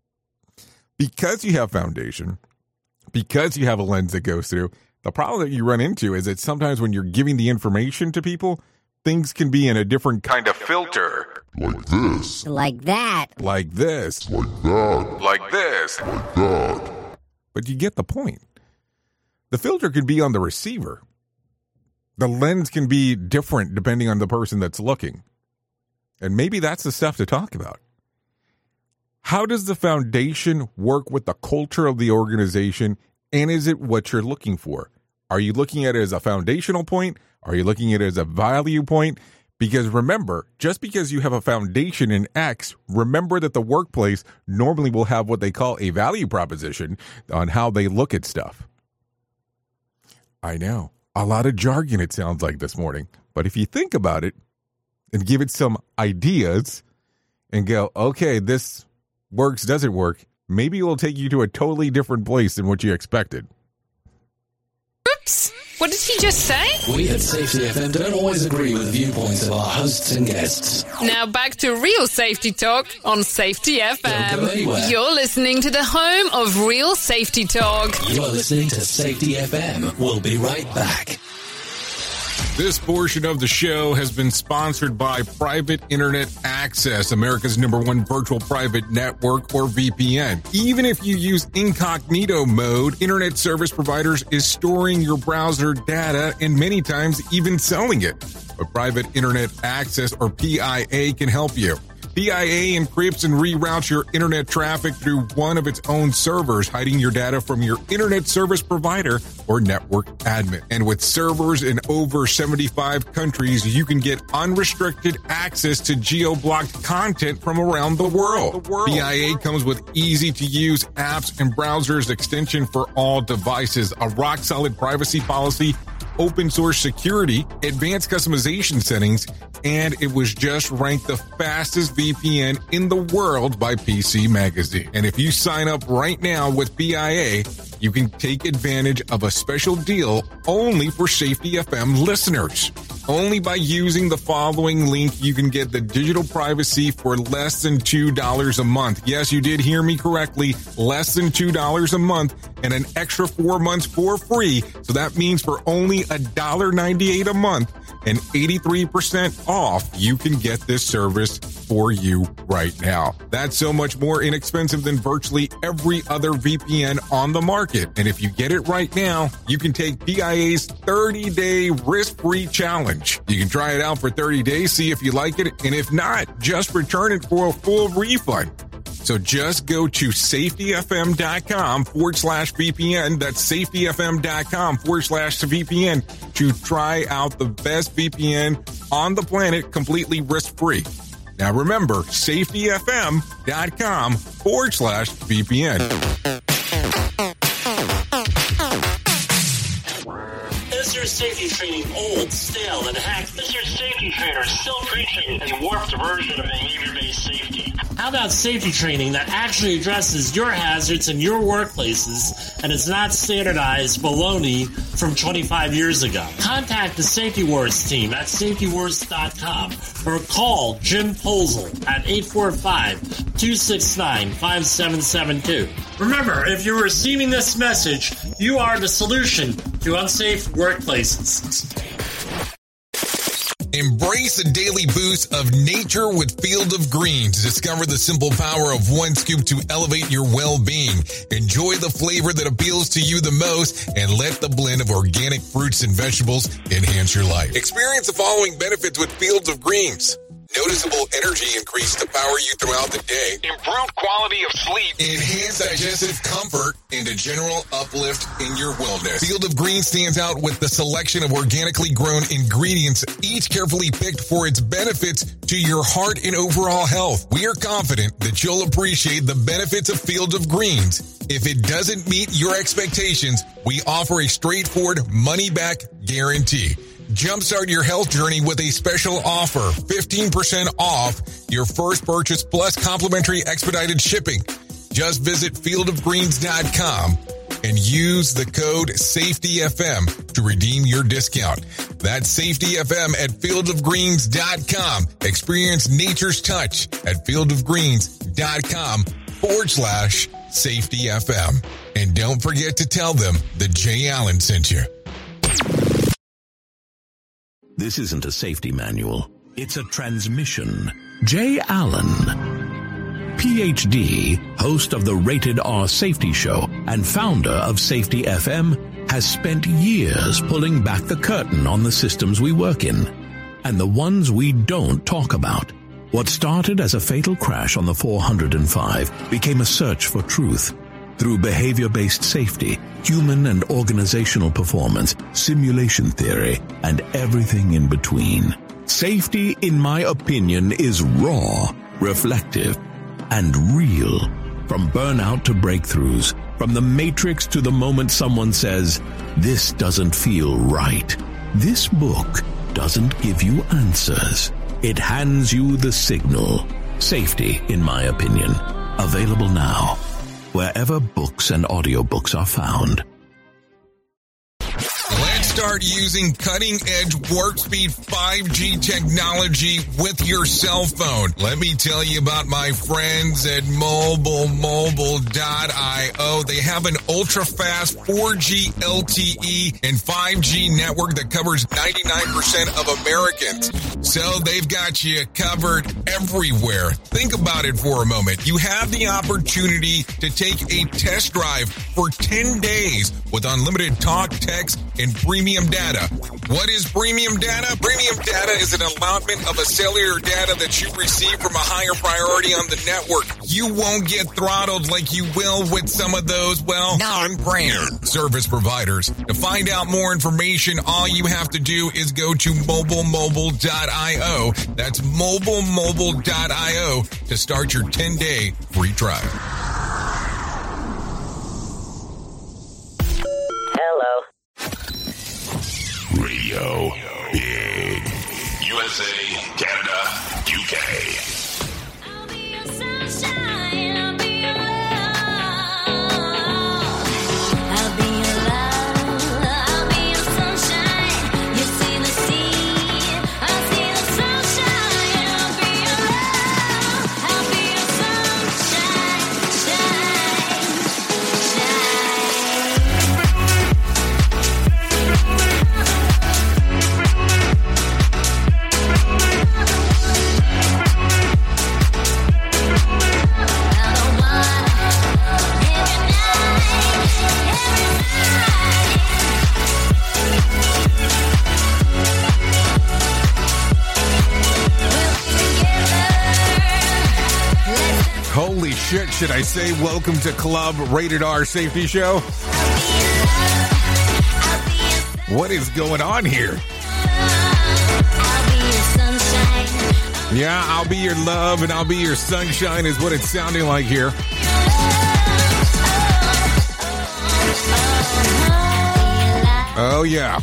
Because you have foundation, because you have a lens that goes through, the problem that you run into is that sometimes when you're giving the information to people, things can be in a different kind of filter. Like this. Like that. Like this. Like that. Like this. Like that. But you get the point. The filter could be on the receiver. The lens can be different depending on the person that's looking. And maybe that's the stuff to talk about. How does the foundation work with the culture of the organization? And is it what you're looking for? Are you looking at it as a foundational point? Are you looking at it as a value point? Because remember, just because you have a foundation in X, remember that the workplace normally will have what they call a value proposition on how they look at stuff. I know, a lot of jargon it sounds like this morning. But if you think about it and give it some ideas and go, okay, this works, doesn't work, maybe it will take you to a totally different place than what you expected. Oops! What did he just say? We at Safety F M don't always agree with the viewpoints of our hosts and guests. Now back to real safety talk on Safety F M. Don't go anywhere. You're listening to the home of real safety talk. You are listening to Safety F M. We'll be right back. This portion of the show has been sponsored by Private Internet Access, America's number one virtual private network, or V P N. Even if you use incognito mode, internet service providers is storing your browser data and many times even selling it. But Private Internet Access, or P I A, can help you. P I A encrypts and reroutes your internet traffic through one of its own servers, hiding your data from your internet service provider or network admin. And with servers in over seventy-five countries, you can get unrestricted access to geo-blocked content from around the world. The world. P I A comes with easy-to-use apps and browsers extension for all devices, a rock-solid privacy policy, open source security, advanced customization settings, and it was just ranked the fastest V P N in the world by P C Magazine. And if you sign up right now with P I A, you can take advantage of a special deal only for Safety F M listeners. Only by using the following link, you can get the digital privacy for less than two dollars a month. Yes, you did hear me correctly. Less than two dollars a month and an extra four months for free. So that means for only one dollar ninety-eight a month and eighty-three percent off, you can get this service for you right now. That's so much more inexpensive than virtually every other V P N on the market. And if you get it right now, you can take P I A's thirty-day risk-free challenge. You can try it out for thirty days, see if you like it, and if not, just return it for a full refund. So just go to safetyfm.com forward slash VPN. That's safetyfm.com forward slash VPN to try out the best V P N on the planet completely risk-free. Now remember, safetyfm.com forward slash VPN. Is your safety training old, stale, and hacked? Is your safety trainer still preaching a warped version of behavior-based safety? How about safety training that actually addresses your hazards in your workplaces and is not standardized baloney from twenty-five years ago? Contact the Safety Wars team at safety wars dot com or call Jim Posel at eight four five, two six nine, five seven seven two. Remember, if you're receiving this message, you are the solution to unsafe workplaces. Embrace a daily boost of nature with Field of Greens. Discover the simple power of one scoop to elevate your well-being. Enjoy the flavor that appeals to you the most and let the blend of organic fruits and vegetables enhance your life. Experience the following benefits with Fields of Greens. Noticeable energy increase to power you throughout the day. Improved quality of sleep. Enhanced digestive comfort and a general uplift in your wellness. Field of Greens stands out with the selection of organically grown ingredients, each carefully picked for its benefits to your heart and overall health. We are confident that you'll appreciate the benefits of Field of Greens. If it doesn't meet your expectations, we offer a straightforward money-back guarantee. Jumpstart your health journey with a special offer, fifteen percent off your first purchase plus complimentary expedited shipping. Just visit field of greens dot com and use the code SAFETYFM to redeem your discount. That's SAFETYFM at field of greens dot com. Experience nature's touch at field of greens dot com forward slash SAFETYFM. And don't forget to tell them that Jay Allen sent you. This isn't a safety manual. It's a transmission. Jay Allen, P H D, host of the Rated R Safety Show and founder of Safety F M, has spent years pulling back the curtain on the systems we work in and the ones we don't talk about. What started as a fatal crash on the four hundred five became a search for truth. Through behavior-based safety, human and organizational performance, simulation theory, and everything in between. Safety, in my opinion, is raw, reflective, and real. From burnout to breakthroughs, from the matrix to the moment someone says, "This doesn't feel right." This book doesn't give you answers. It hands you the signal. Safety, in my opinion. Available now, wherever books and audiobooks are found. Let's start using cutting-edge warp speed five G technology with your cell phone. Let me tell you about my friends at mobile mobile dot io. They have an ultra-fast four G L T E and five G network that covers ninety-nine percent of Americans. So they've got you covered everywhere. Think about it for a moment. You have the opportunity to take a test drive for ten days with unlimited talk, text, and premium data. What is premium data? Premium data is an allotment of a cellular data that you receive from a higher priority on the network. You won't get throttled like you will with some of those, well, non-brand service providers. To find out more information, all you have to do is go to mobile mobile dot io. That's mobile mobile dot io to start your ten-day free trial. Hello. Radio Big. U S A, Canada, U K. shit, should I say welcome to Club Rated R Safety Show? What is going on here? Yeah, I'll be your love and I'll be your sunshine is what it's sounding like here. Oh, yeah.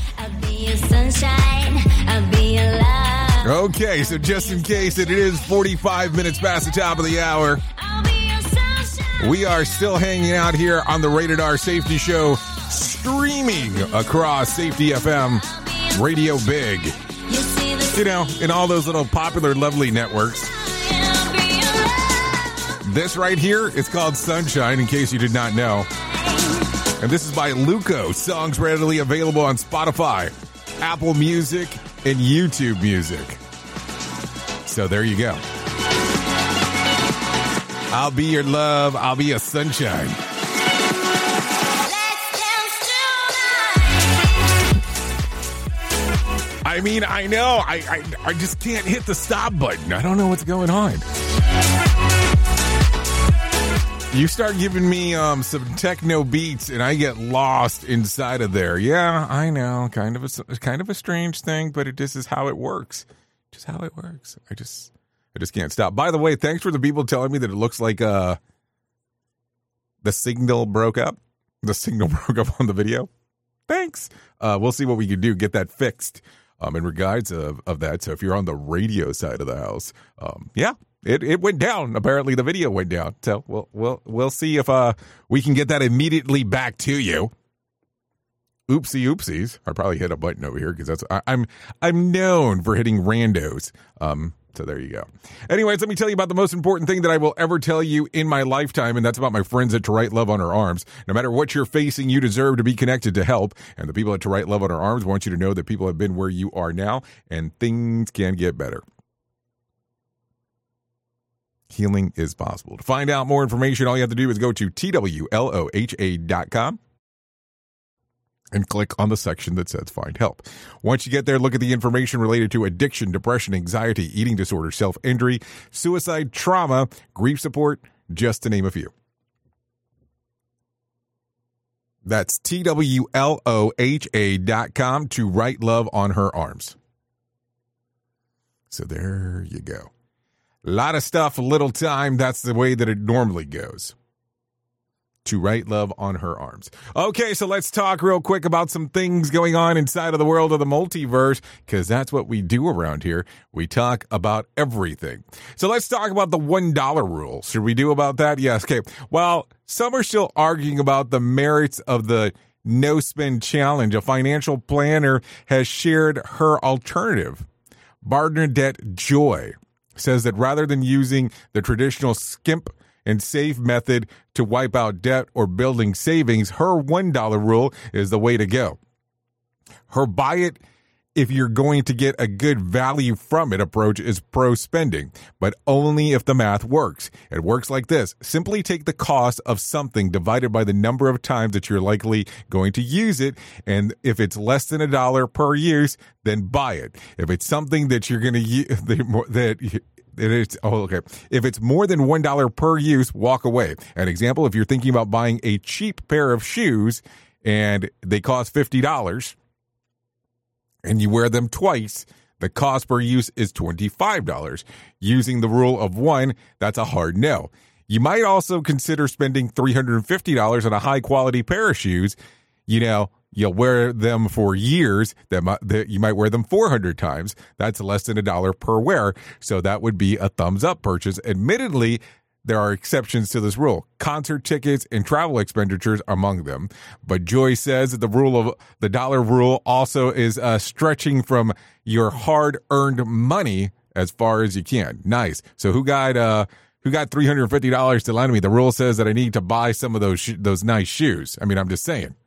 Okay, so just in case it is forty-five minutes past the top of the hour, we are still hanging out here on the Rated R Safety Show, streaming across Safety F M, Radio Big, you know, in all those little popular, lovely networks. This right here is called Sunshine, in case you did not know. And this is by Luco. Songs readily available on Spotify, Apple Music, and YouTube Music. So there you go. I'll be your love. I'll be your sunshine. I mean, I know. I, I I just can't hit the stop button. I don't know what's going on. You start giving me um, some techno beats, and I get lost inside of there. Yeah, I know. Kind of a kind of a strange thing, but it just is how it works. Just how it works. I just I just can't stop. By the way, thanks for the people telling me that it looks like uh the signal broke up. The signal broke up on the video. Thanks. Uh, we'll see what we can do. Get that fixed. Um, in regards of, of that. So if you're on the radio side of the house, um, yeah, it, it went down. Apparently the video went down. So we'll we'll we'll see if uh we can get that immediately back to you. Oopsie oopsies. I probably hit a button over here because that's I, I'm I'm known for hitting randos. Um, so there you go. Anyways, let me tell you about the most important thing that I will ever tell you in my lifetime, and that's about my friends at To Write Love on Her Arms. No matter what you're facing, you deserve to be connected to help. And the people at To Write Love on Her Arms want you to know that people have been where you are now, and things can get better. Healing is possible. To find out more information, all you have to do is go to T W L O H A dot com. And click on the section that says Find Help. Once you get there, look at the information related to addiction, depression, anxiety, eating disorder, self-injury, suicide, trauma, grief support, just to name a few. That's T W L O H A dot com, To Write Love on Her Arms. So there you go. A lot of stuff, little time. That's the way that it normally goes. To Write Love on Her Arms. Okay, so let's talk real quick about some things going on inside of the world of the multiverse, because that's what we do around here. We talk about everything. So let's talk about the one dollar rule. Should we do about that? Yes, okay. Well, some are still arguing about the merits of the no spend challenge. A financial planner has shared her alternative. Bernadette Joy says that rather than using the traditional skimp and save method to wipe out debt or building savings, her one dollar rule is the way to go. Her buy it if you're going to get a good value from it approach is pro spending, but only if the math works. It works like this. Simply take the cost of something divided by the number of times that you're likely going to use it. And if it's less than a dollar per use, then buy it. If it's something that you're going to use, that It is, oh, okay. If it's more than one dollar per use, walk away. An example, if you're thinking about buying a cheap pair of shoes and they cost fifty dollars and you wear them twice, the cost per use is twenty-five dollars. Using the rule of one, that's a hard no. You might also consider spending three hundred fifty dollars on a high quality pair of shoes. You know, you'll wear them for years. That, might, that you might wear them four hundred times. That's less than a dollar per wear. So that would be a thumbs up purchase. Admittedly, there are exceptions to this rule. Concert tickets and travel expenditures among them. But Joy says that the rule of the dollar rule also is uh, stretching from your hard earned money as far as you can. Nice. So who got uh who got three hundred fifty dollars to lend me? The rule says that I need to buy some of those sh- those nice shoes. I mean, I'm just saying.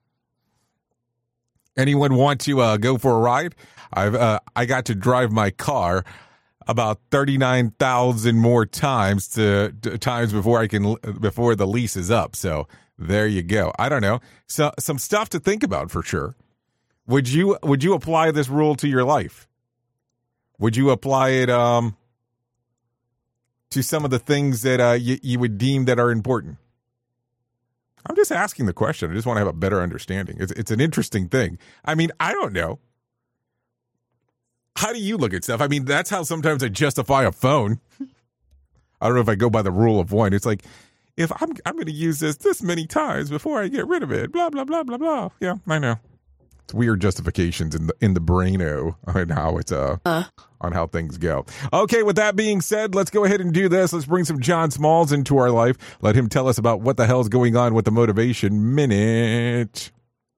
Anyone want to uh, go for a ride? I've uh, I got to drive my car about thirty-nine thousand more times to, to times before I can before the lease is up. So there you go. I don't know. So some stuff to think about for sure. Would you would you apply this rule to your life? Would you apply it um to some of the things that uh, you, you would deem that are important? I'm just asking the question. I just want to have a better understanding. It's, it's an interesting thing. I mean, I don't know. How do you look at stuff? I mean, that's how sometimes I justify a phone. I don't know if I go by the rule of one. It's like, if I'm I'm going to use this this many times before I get rid of it, blah, blah, blah, blah, blah. Yeah, I know. It's weird justifications in the in the braino on how it's uh, uh on how things go. Okay, with that being said, let's go ahead and do this. Let's bring some John Smalls into our life. Let him tell us about what the hell's going on with the Motivation Minute.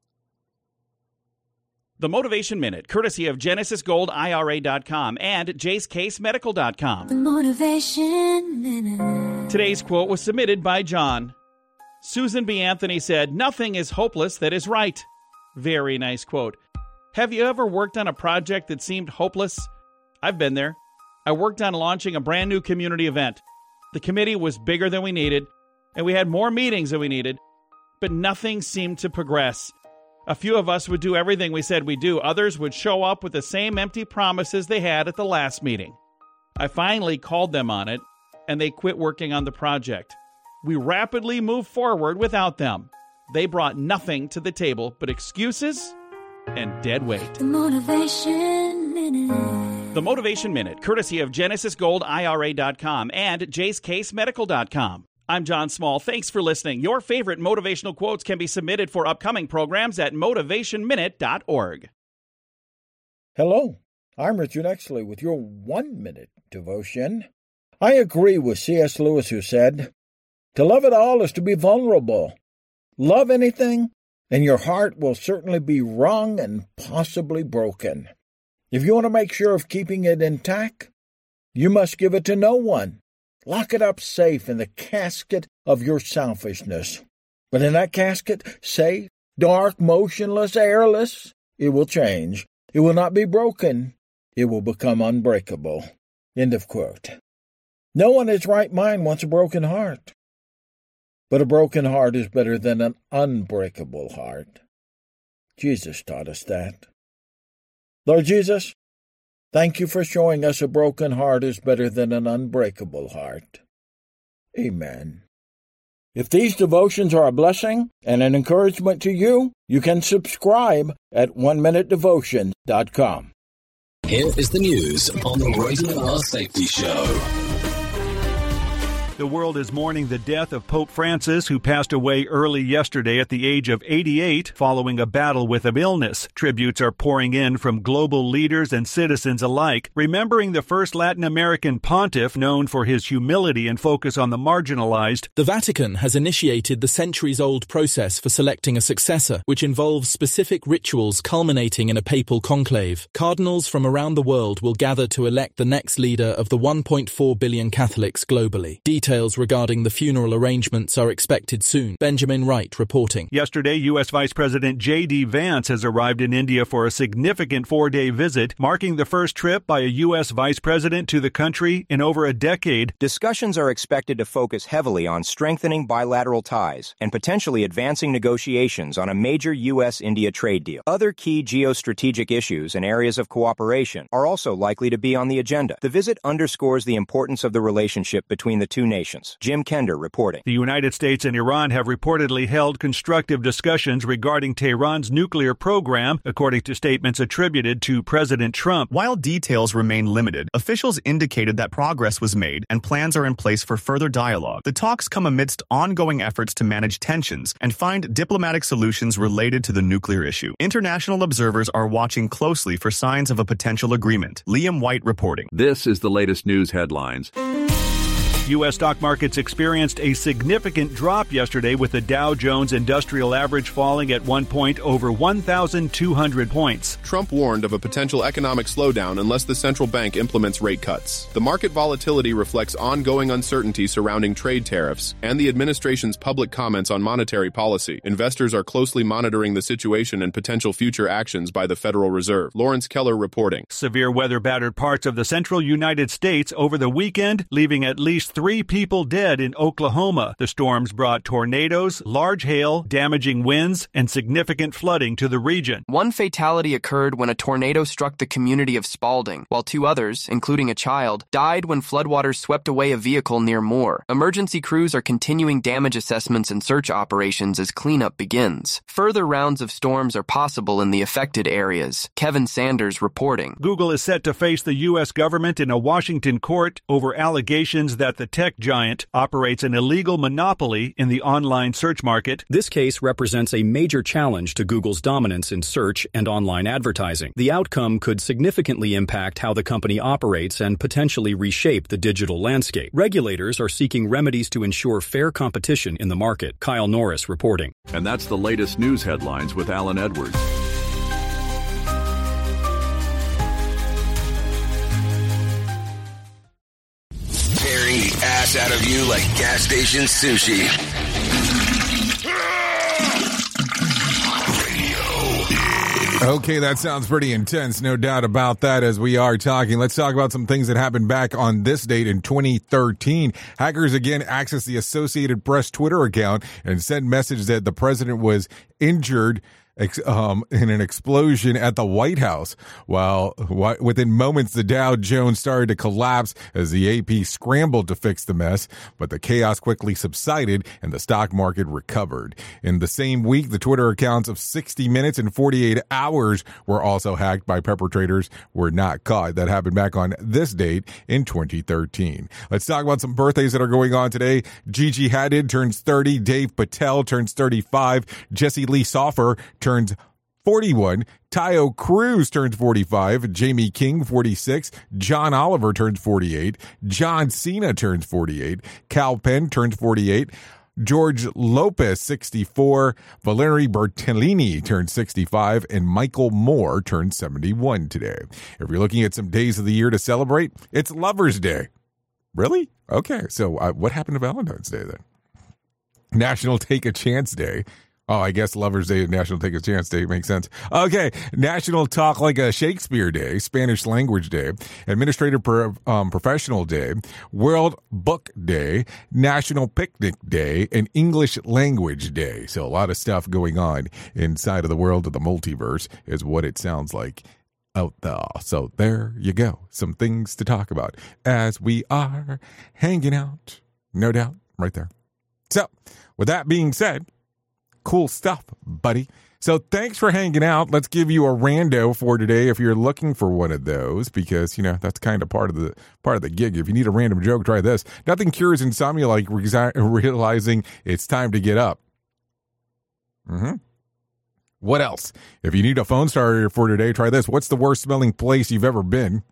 The Motivation Minute, courtesy of Genesis Gold I R A dot com and Jace Case Medical dot com. The Motivation Minute. Today's quote was submitted by John. Susan B. Anthony said, "Nothing is hopeless that is right." Very nice quote. Have you ever worked on a project that seemed hopeless? I've been there. I worked on launching a brand new community event. The committee was bigger than we needed, and we had more meetings than we needed, but nothing seemed to progress. A few of us would do everything we said we'd do. Others would show up with the same empty promises they had at the last meeting. I finally called them on it, and they quit working on the project. We rapidly moved forward without them. They brought nothing to the table but excuses and dead weight. The Motivation Minute. The Motivation Minute, courtesy of Genesis Gold I R A dot com and Jace Case Medical dot com. I'm John Small. Thanks for listening. Your favorite motivational quotes can be submitted for upcoming programs at motivation minute dot org. Hello, I'm Richard Exley with your one-minute devotion. I agree with C S Lewis, who said, "To love it all is to be vulnerable. Love anything, and your heart will certainly be wrung and possibly broken. If you want to make sure of keeping it intact, you must give it to no one. Lock it up safe in the casket of your selfishness. But in that casket, safe, dark, motionless, airless, it will change. It will not be broken. It will become unbreakable." End of quote. No one in his right mind wants a broken heart. But a broken heart is better than an unbreakable heart. Jesus taught us that. Lord Jesus, thank you for showing us a broken heart is better than an unbreakable heart. Amen. If these devotions are a blessing and an encouragement to you, you can subscribe at one minute devotion dot com. Here is the news on the Rated R Safety Show. The world is mourning the death of Pope Francis, who passed away early yesterday at the age of eighty-eight following a battle with an illness. Tributes are pouring in from global leaders and citizens alike, remembering the first Latin American pontiff known for his humility and focus on the marginalized. The Vatican has initiated the centuries-old process for selecting a successor, which involves specific rituals culminating in a papal conclave. Cardinals from around the world will gather to elect the next leader of the one point four billion Catholics globally. Details regarding the funeral arrangements are expected soon. Benjamin Wright reporting. Yesterday, U S Vice President J D Vance has arrived in India for a significant four-day visit, marking the first trip by a U S Vice President to the country in over a decade. Discussions are expected to focus heavily on strengthening bilateral ties and potentially advancing negotiations on a major U S India trade deal. Other key geostrategic issues and areas of cooperation are also likely to be on the agenda. The visit underscores the importance of the relationship between the two nations. Jim Kender reporting. The United States and Iran have reportedly held constructive discussions regarding Tehran's nuclear program, according to statements attributed to President Trump. While details remain limited, officials indicated that progress was made and plans are in place for further dialogue. The talks come amidst ongoing efforts to manage tensions and find diplomatic solutions related to the nuclear issue. International observers are watching closely for signs of a potential agreement. Liam White reporting. This is the latest news headlines. U S stock markets experienced a significant drop yesterday, with the Dow Jones Industrial Average falling at one point over one thousand two hundred points. Trump warned of a potential economic slowdown unless the central bank implements rate cuts. The market volatility reflects ongoing uncertainty surrounding trade tariffs and the administration's public comments on monetary policy. Investors are closely monitoring the situation and potential future actions by the Federal Reserve. Lawrence Keller reporting. Severe weather battered parts of the central United States over the weekend, leaving at least three three people dead in Oklahoma. The storms brought tornadoes, large hail, damaging winds, and significant flooding to the region. One fatality occurred when a tornado struck the community of Spalding, while two others, including a child, died when floodwaters swept away a vehicle near Moore. Emergency crews are continuing damage assessments and search operations as cleanup begins. Further rounds of storms are possible in the affected areas. Kevin Sanders reporting. Google is set to face the U S government in a Washington court over allegations that the tech giant operates an illegal monopoly in the online search market. This case represents a major challenge to Google's dominance in search and online advertising. The outcome could significantly impact how the company operates and potentially reshape the digital landscape. Regulators are seeking remedies to ensure fair competition in the market. Kyle Norris reporting. And that's the latest news headlines with Alan Edwards. Tearing the ass out of you like gas station sushi. Okay, that sounds pretty intense, no doubt about that. As we are talking, let's talk about some things that happened back on this date in twenty thirteen. Hackers again accessed the Associated Press Twitter account and sent message that the president was injured Um, in an explosion at the White House. While within moments, the Dow Jones started to collapse as the A P scrambled to fix the mess, but the chaos quickly subsided and the stock market recovered. In the same week, the Twitter accounts of sixty minutes and forty-eight hours were also hacked by perpetrators were not caught. That happened back on this date in twenty thirteen. Let's talk about some birthdays that are going on today. Gigi Hadid turns thirty. Dave Patel turns thirty-five. Jesse Lee Soffer turns forty-one. Tayo Cruz turns forty-five. Jamie King, forty-six. John Oliver turns forty-eight. John Cena turns forty-eight. Cal Penn turns forty-eight. George Lopez, sixty-four. Valerie Bertolini turns sixty-five. And Michael Moore turns seventy-one today. If you're looking at some days of the year to celebrate, it's Lover's Day. Really? Okay, so uh, what happened to Valentine's Day then? National Take a Chance Day. Oh, I guess Lover's Day and National Take a Chance Day makes sense. Okay, National Talk Like a Shakespeare Day, Spanish Language Day, Administrative Pro, um, Professional Day, World Book Day, National Picnic Day, and English Language Day. So a lot of stuff going on inside of the world of the multiverse is what it sounds like out there. So there you go. Some things to talk about as we are hanging out. No doubt, right there. So with that being said, cool stuff, buddy. So thanks for hanging out. Let's give you a rando for today if you're looking for one of those, because, you know, that's kind of part of the part of the gig. If you need a random joke, try this. Nothing cures insomnia like resi- realizing it's time to get up. Mm-hmm. What else? If you need a phone starter for today, try this. What's the worst smelling place you've ever been?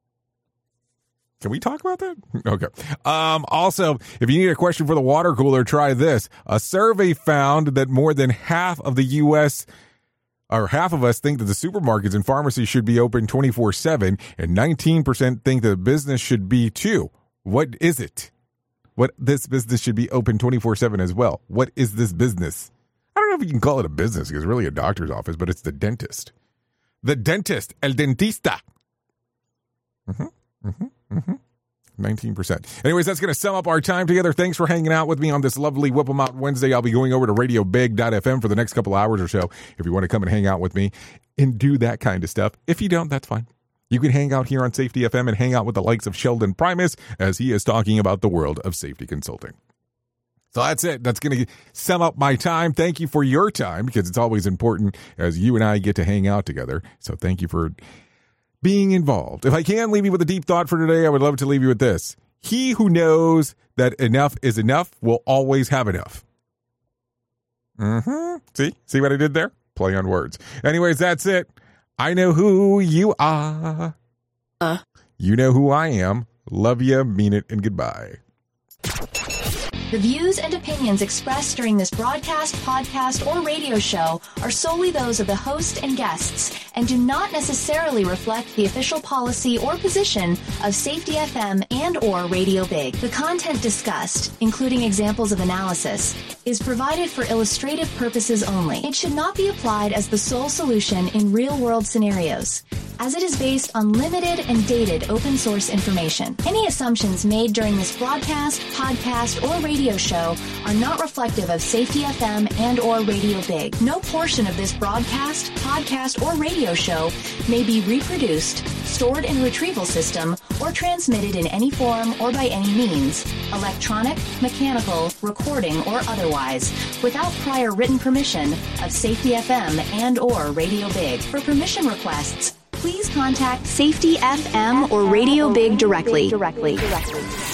Can we talk about that? Okay. Um, also, if you need a question for the water cooler, try this. A survey found that more than half of the U S or half of us think that the supermarkets and pharmacies should be open twenty-four seven, and nineteen percent think that business should be too. What is it? What this business should be open twenty-four seven as well. What is this business? I don't know if you can call it a business because it's really a doctor's office, but it's the dentist. The dentist, el dentista. Mm-hmm. Mm-hmm. Mm-hmm. nineteen percent. Anyways, that's going to sum up our time together. Thanks for hanging out with me on this lovely Whip 'em Out Wednesday. I'll be going over to radio big dot f m for the next couple hours or so if you want to come and hang out with me and do that kind of stuff. If you don't, that's fine. You can hang out here on Safety F M and hang out with the likes of Sheldon Primus as he is talking about the world of safety consulting. So that's it. That's going to sum up my time. Thank you for your time, because it's always important as you and I get to hang out together. So thank you for being involved. If I can leave you with a deep thought for today, I would love to leave you with this. He who knows that enough is enough will always have enough. Mm-hmm. See? See what I did there? Play on words. Anyways, that's it. I know who you are. Uh. You know who I am. Love you, mean it, and goodbye. The views and opinions expressed during this broadcast, podcast, or radio show are solely those of the host and guests and do not necessarily reflect the official policy or position of Safety F M and or Radio Big. The content discussed, including examples of analysis, is provided for illustrative purposes only. It should not be applied as the sole solution in real-world scenarios. as it is based on limited and dated open source information. Any assumptions made during this broadcast, podcast, or radio show are not reflective of Safety F M and or Radio Big. No portion of this broadcast, podcast, or radio show may be reproduced, stored in a retrieval system, or transmitted in any form or by any means, electronic, mechanical, recording, or otherwise, without prior written permission of Safety F M and or Radio Big. For permission requests, please contact Safety F M or Radio Big directly. directly. directly.